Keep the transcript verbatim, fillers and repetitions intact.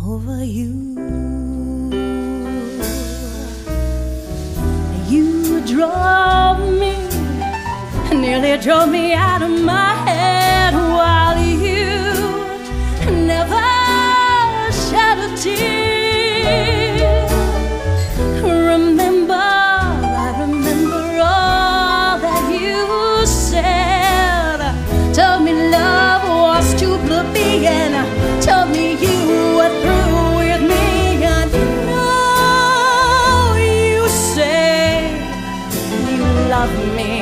over you. You drove me, nearly drove me out of my head, while you never shed a tear. Remember, I remember all that you said. Told me love was too plebeian, told me you were through with me. And now you say you love me.